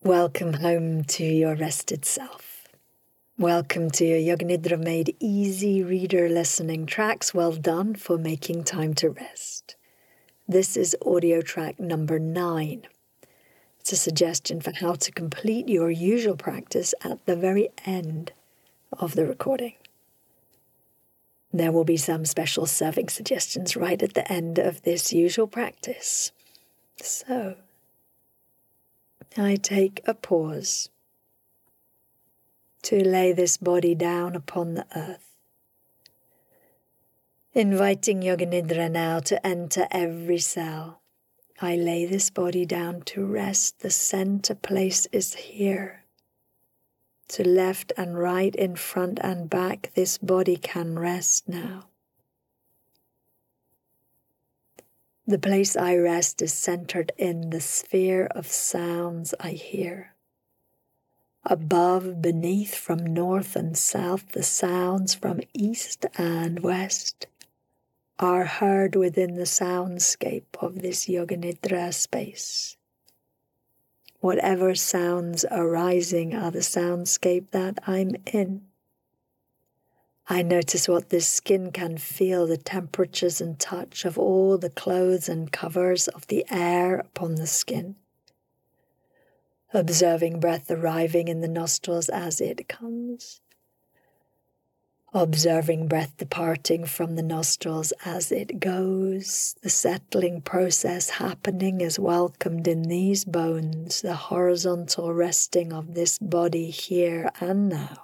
Welcome home to your rested self. Welcome to your Yoga Nidra Made Easy reader listening tracks. Well done for making time to rest. This is audio track number 9. It's a suggestion for how to complete your usual practice at the very end of the recording. There will be some special serving suggestions right at the end of this usual practice. So, I take a pause to lay this body down upon the earth, inviting Yoga Nidra now to enter every cell. I lay this body down to rest. The center place is here. To left and right, in front and back, this body can rest now. The place I rest is centered in the sphere of sounds I hear. Above, beneath, from north and south, the sounds from east and west are heard within the soundscape of this Yoga Nidra space. Whatever sounds arising are the soundscape that I'm in. I notice what this skin can feel, the temperatures and touch of all the clothes and covers of the air upon the skin. Observing breath arriving in the nostrils as it comes. Observing breath departing from the nostrils as it goes. The settling process happening is welcomed in these bones, the horizontal resting of this body here and now.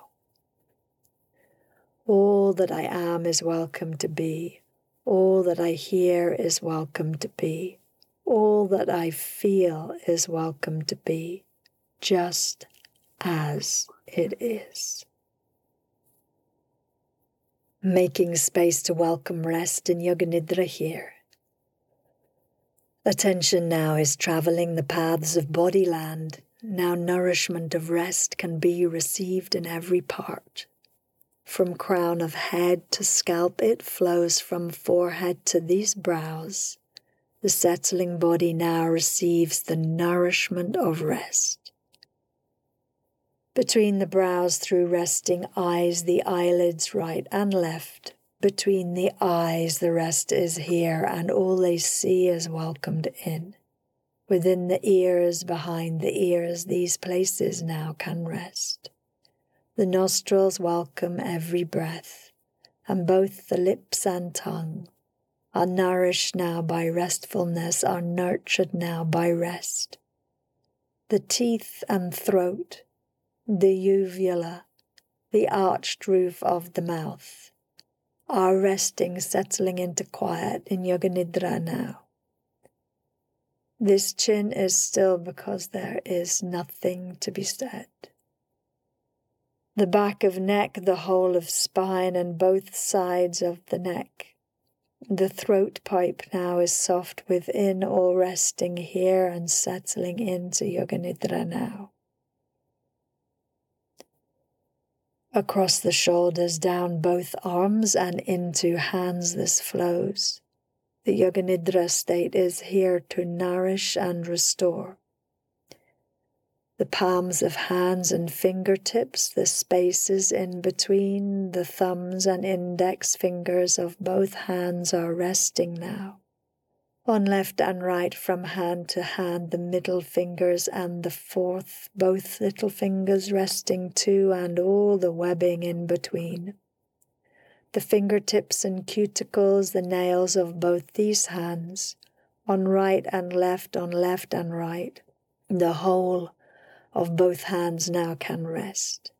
All that I am is welcome to be. All that I hear is welcome to be. All that I feel is welcome to be, just as it is. Making space to welcome rest in Yoga Nidra here. Attention now is traveling the paths of body land. Now nourishment of rest can be received in every part. From crown of head to scalp, it flows from forehead to these brows. The settling body now receives the nourishment of rest. Between the brows through resting eyes, the eyelids right and left. Between the eyes, the rest is here, and all they see is welcomed in. Within the ears, behind the ears, these places now can rest. The nostrils welcome every breath, and both the lips and tongue are nourished now by restfulness, are nurtured now by rest. The teeth and throat, the uvula, the arched roof of the mouth are resting, settling into quiet in Yoga Nidra now. This chin is still because there is nothing to be said. The back of neck, the whole of spine, and both sides of the neck. The throat pipe now is soft within, all resting here and settling into Yoga Nidra now. Across the shoulders, down both arms and into hands this flows. The Yoga Nidra state is here to nourish and restore. The palms of hands and fingertips, the spaces in between, the thumbs and index fingers of both hands are resting now. On left and right, from hand to hand, the middle fingers and the fourth, both little fingers resting too, and all the webbing in between. The fingertips and cuticles, the nails of both these hands, on right and left, on left and right, the whole of both hands now can rest.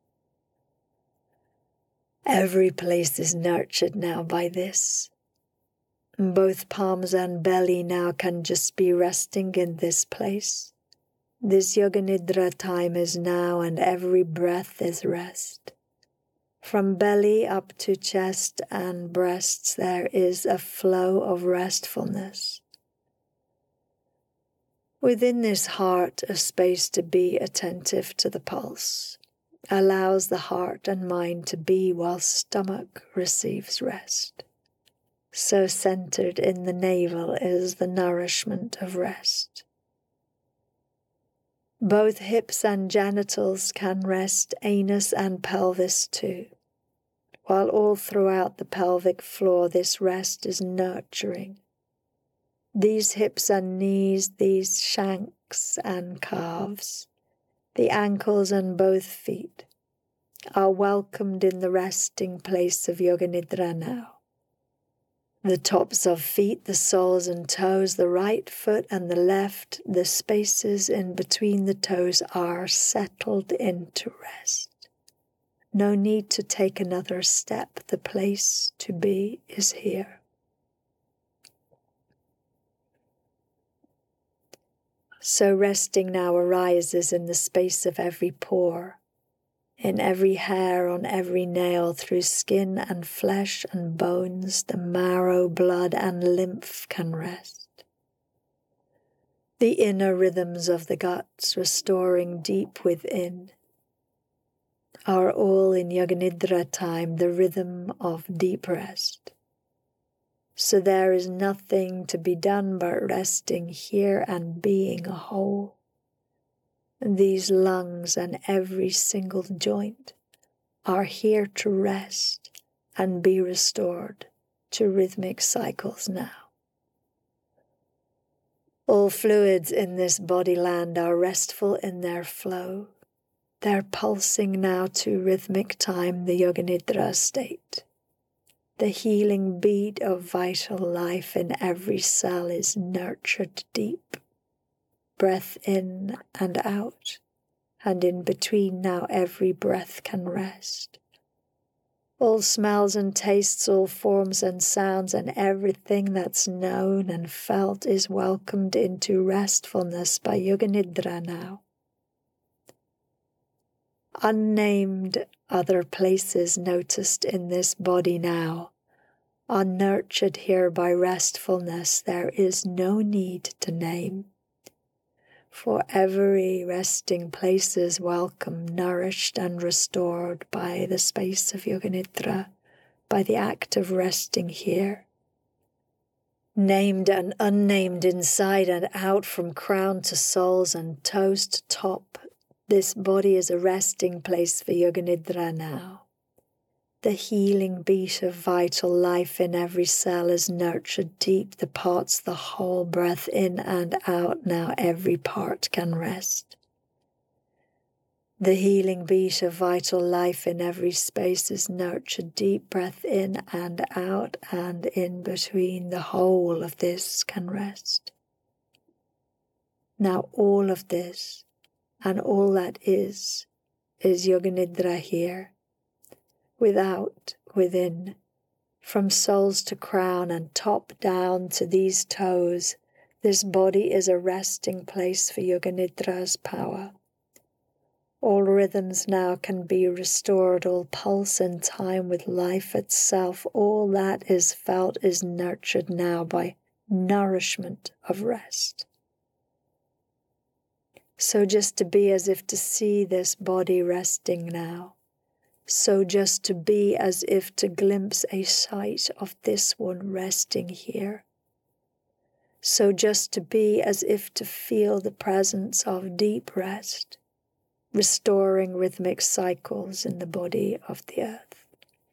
Every place is nurtured now by this. Both palms and belly now can just be resting in this place. This Yoga Nidra time is now, and every breath is rest. From belly up to chest and breasts there is a flow of restfulness. Within this heart, a space to be attentive to the pulse allows the heart and mind to be while stomach receives rest. So centered in the navel is the nourishment of rest. Both hips and genitals can rest, anus and pelvis too, while all throughout the pelvic floor this rest is nurturing. These hips and knees, these shanks and calves, the ankles and both feet are welcomed in the resting place of Yoga Nidra now. The tops of feet, the soles and toes, the right foot and the left, the spaces in between the toes are settled into rest. No need to take another step. The place to be is here. So resting now arises in the space of every pore, in every hair, on every nail, through skin and flesh and bones, the marrow, blood and lymph can rest. The inner rhythms of the guts, restoring deep within, are all in Yoga Nidra time the rhythm of deep rest. So there is nothing to be done but resting here and being a whole. These lungs and every single joint are here to rest and be restored to rhythmic cycles now. All fluids in this body land are restful in their flow. They're pulsing now to rhythmic time, the Yoga Nidra state. The healing beat of vital life in every cell is nurtured deep. Breath in and out, and in between now every breath can rest. All smells and tastes, all forms and sounds, and everything that's known and felt is welcomed into restfulness by Yoga Nidra now. Unnamed other places noticed in this body now are nurtured here by restfulness. There is no need to name. For every resting place is welcome, nourished and restored by the space of Yoga Nidra, by the act of resting here. Named and unnamed, inside and out, from crown to soles and toes to top, this body is a resting place for Yoga Nidra now. The healing beat of vital life in every cell is nurtured deep, the parts, the whole, breath in and out, now every part can rest. The healing beat of vital life in every space is nurtured deep, breath in and out, and in between, the whole of this can rest. Now all of this, and all that is Yoga Nidra here. Without, within, from soles to crown and top down to these toes, this body is a resting place for Yoga Nidra's power. All rhythms now can be restored, all pulse in time with life itself, all that is felt is nurtured now by nourishment of rest. So just to be as if to see this body resting now. So just to be as if to glimpse a sight of this one resting here. So just to be as if to feel the presence of deep rest, restoring rhythmic cycles in the body of the earth.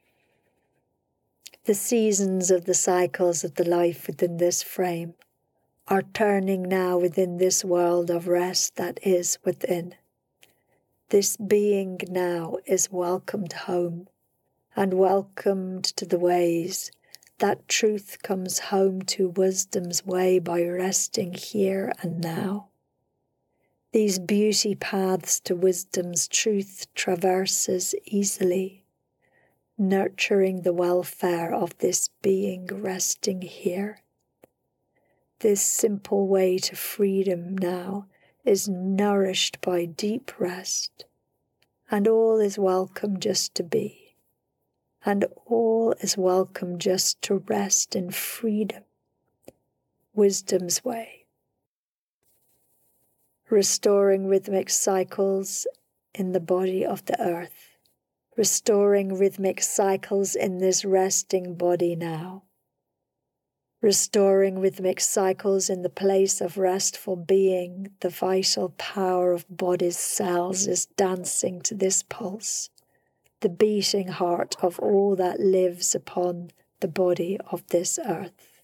The seasons of the cycles of the life within this frame are turning now within this world of rest that is within. This being now is welcomed home and welcomed to the ways that truth comes home to wisdom's way by resting here and now. These beauty paths to wisdom's truth traverses easily, nurturing the welfare of this being resting here. This simple way to freedom now is nourished by deep rest, and all is welcome just to be, and all is welcome just to rest in freedom, wisdom's way. Restoring rhythmic cycles in the body of the earth, restoring rhythmic cycles in this resting body now. restoring rhythmic cycles in the place of restful being. The vital power of body's cells is dancing to this pulse, the beating heart of all that lives upon the body of this earth.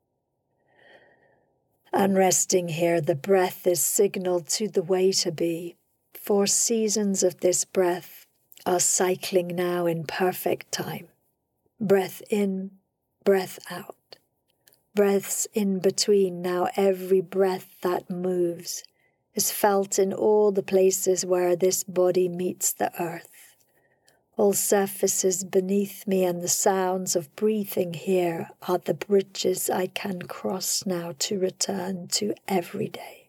And resting here, the breath is signaled to the way to be. 4 seasons of this breath are cycling now in perfect time. Breath in, breath out. Breaths in between. Now every breath that moves is felt in all the places where this body meets the earth. All surfaces beneath me, and the sounds of breathing here are the bridges I can cross now to return to every day.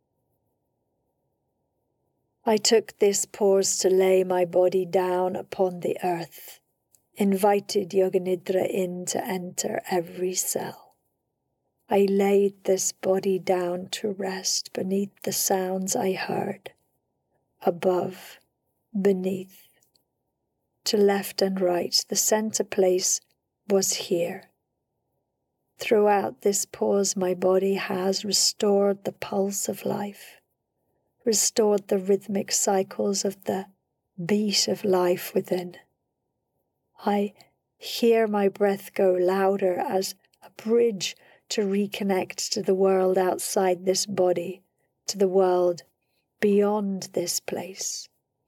I took this pause to lay my body down upon the earth, invited Yoganidra in to enter every cell. I laid this body down to rest beneath the sounds I heard, above, beneath. To left and right, the center place was here. Throughout this pause, my body has restored the pulse of life, restored the rhythmic cycles of the beat of life within. I hear my breath go louder as a bridge to reconnect to the world outside this body, to the world beyond this place.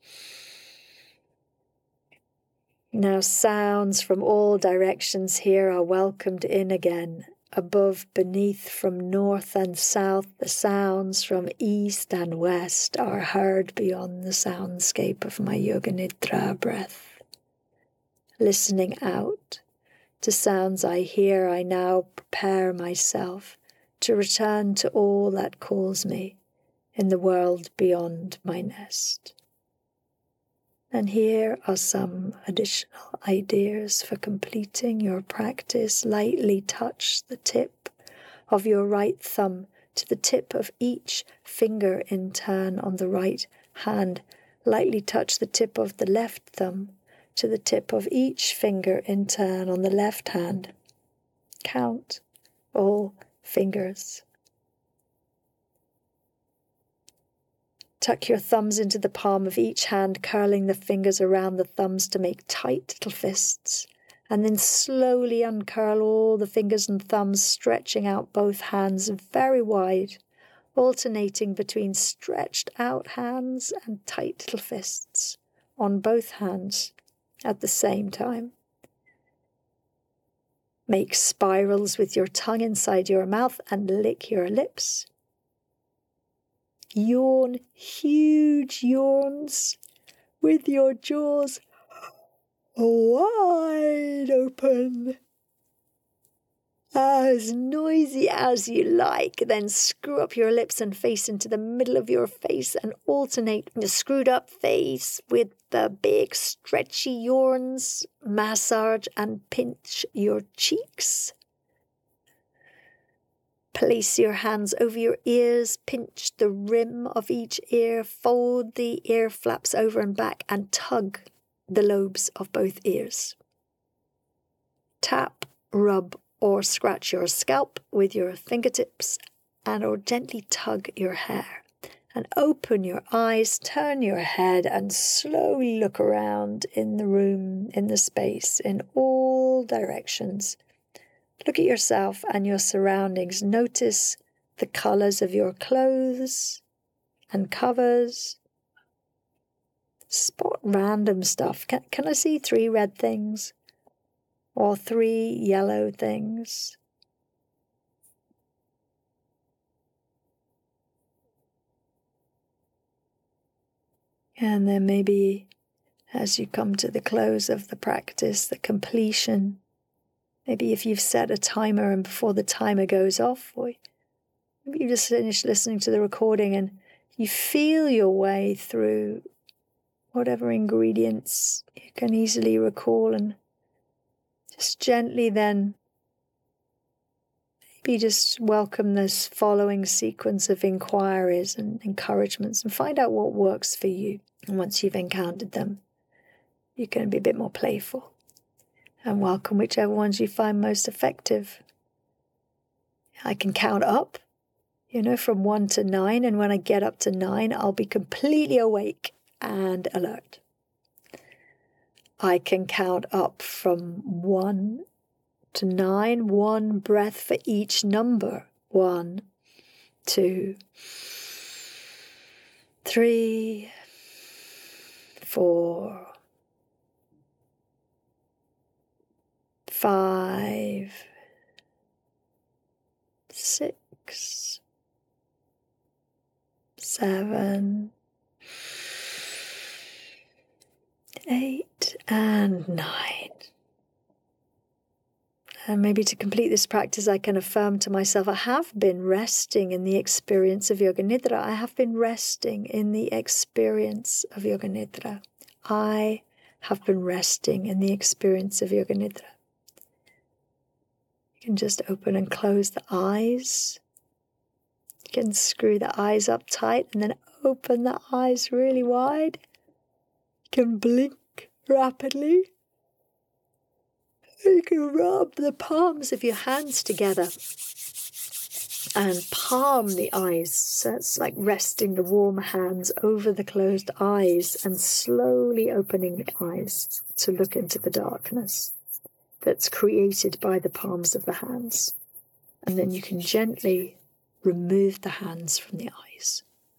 Now sounds from all directions here are welcomed in again. Above, beneath, from north and south, the sounds from east and west are heard beyond the soundscape of my Yoganidra breath. Listening out to sounds I hear, I now prepare myself to return to all that calls me in the world beyond my nest. And here are some additional ideas for completing your practice. Lightly touch the tip of your right thumb to the tip of each finger in turn on the right hand. Lightly touch the tip of the left thumb to the tip of each finger in turn on the left hand. Count all fingers. Tuck your thumbs into the palm of each hand, curling the fingers around the thumbs to make tight little fists, and then slowly uncurl all the fingers and thumbs, stretching out both hands very wide, alternating between stretched out hands and tight little fists on both hands at the same time. Make spirals with your tongue inside your mouth and lick your lips. Yawn, huge yawns, with your jaws wide open. As noisy as you like. Then screw up your lips and face into the middle of your face and alternate your screwed up face with the big stretchy yawns. Massage and pinch your cheeks. Place your hands over your ears, pinch the rim of each ear, fold the ear flaps over and back, and tug the lobes of both ears. Tap, rub, or scratch your scalp with your fingertips, or gently tug your hair. And open your eyes, turn your head, and slowly look around in the room, in the space, in all directions. Look at yourself and your surroundings. Notice the colors of your clothes and covers. Spot random stuff. Can I see 3 red things? Or 3 yellow things? And then maybe as you come to the close of the practice, the completion, maybe if you've set a timer and before the timer goes off, or maybe you just finished listening to the recording and you feel your way through whatever ingredients you can easily recall, and just gently then maybe just welcome this following sequence of inquiries and encouragements and find out what works for you. And once you've encountered them, you can be a bit more playful and welcome whichever ones you find most effective. I can count up, from 1 to 9. And when I get up to 9, I'll be completely awake and alert. I can count up from 1 to 9, 1 breath for each number. 1, 2, 3, 4, 5, 6, 7, 8, and 9. And maybe to complete this practice, I can affirm to myself, I have been resting in the experience of Yoga Nidra. I have been resting in the experience of Yoga Nidra. I have been resting in the experience of Yoga Nidra. You can just open and close the eyes. You can screw the eyes up tight and then open the eyes really wide. You can blink rapidly. You can rub the palms of your hands together and palm the eyes. So it's like resting the warm hands over the closed eyes and slowly opening the eyes to look into the darkness that's created by the palms of the hands. And then you can gently remove the hands from the eyes.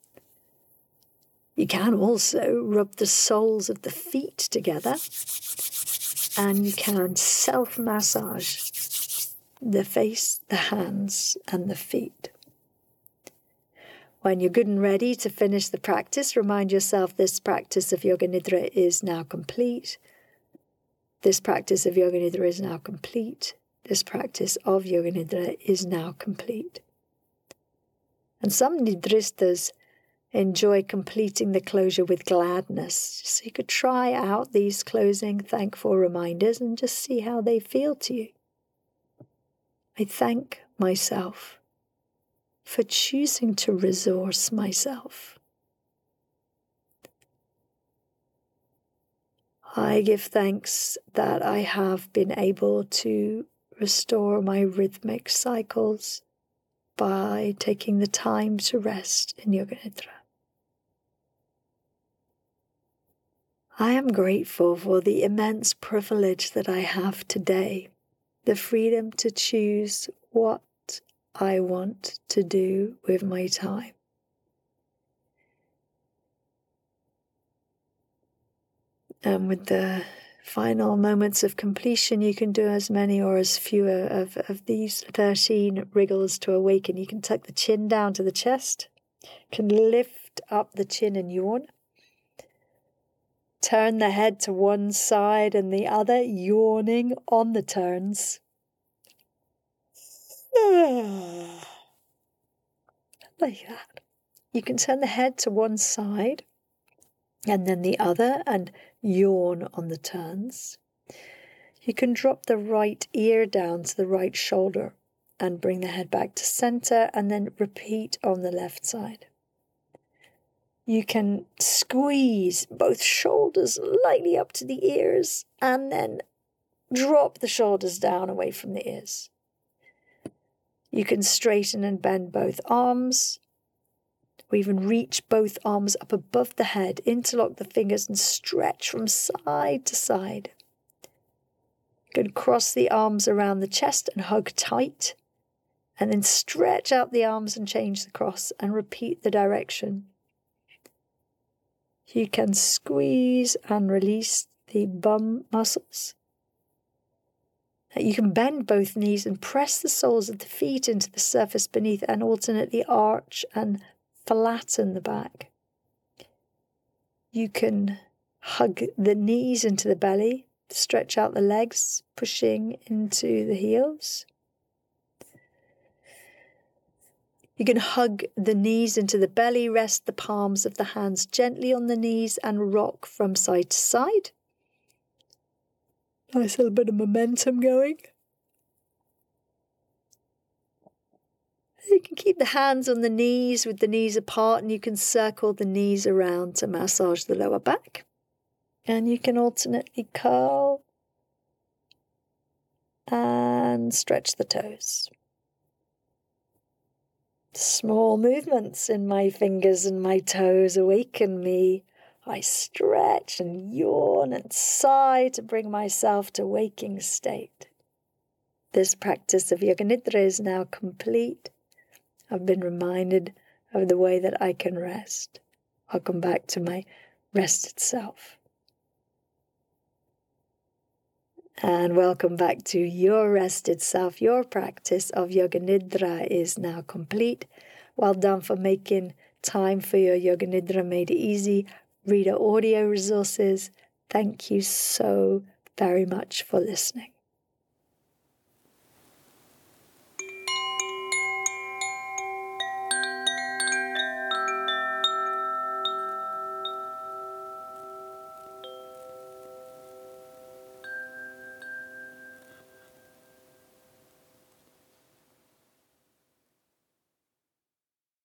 You can also rub the soles of the feet together, and you can self-massage the face, the hands, and the feet. When you're good and ready to finish the practice, remind yourself this practice of Yoga Nidra is now complete. This practice of Yoga Nidra is now complete. This practice of Yoga Nidra is now complete. And some Nidristas enjoy completing the closure with gladness. So you could try out these closing thankful reminders and just see how they feel to you. I thank myself for choosing to resource myself. I give thanks that I have been able to restore my rhythmic cycles by taking the time to rest in Yoga Nidra. I am grateful for the immense privilege that I have today, the freedom to choose what I want to do with my time. And with the final moments of completion, you can do as many or as few of these 13 wriggles to awaken. You can tuck the chin down to the chest, can lift up the chin and yawn. Turn the head to one side and the other, yawning on the turns. Like that. You can turn the head to one side and then the other and yawn on the turns. You can drop the right ear down to the right shoulder and bring the head back to center and then repeat on the left side. You can squeeze both shoulders lightly up to the ears and then drop the shoulders down away from the ears. You can straighten and bend both arms, or even reach both arms up above the head, interlock the fingers and stretch from side to side. You can cross the arms around the chest and hug tight, and then stretch out the arms and change the cross and repeat the direction. You can squeeze and release the bum muscles. You can bend both knees and press the soles of the feet into the surface beneath and alternately arch and flatten the back. You can hug the knees into the belly, stretch out the legs, pushing into the heels. You can hug the knees into the belly, rest the palms of the hands gently on the knees and rock from side to side. Nice little bit of momentum going. You can keep the hands on the knees with the knees apart, and you can circle the knees around to massage the lower back. And you can alternately curl and stretch the toes. Small movements in my fingers and my toes awaken me. I stretch and yawn and sigh to bring myself to waking state. This practice of Yoga Nidra is now complete. I've been reminded of the way that I can rest. I'll come back to my rested self. And welcome back to your rested self. Your practice of Yoga Nidra is now complete. Well done for making time for your Yoga Nidra Made Easy reader audio resources. Thank you so very much for listening.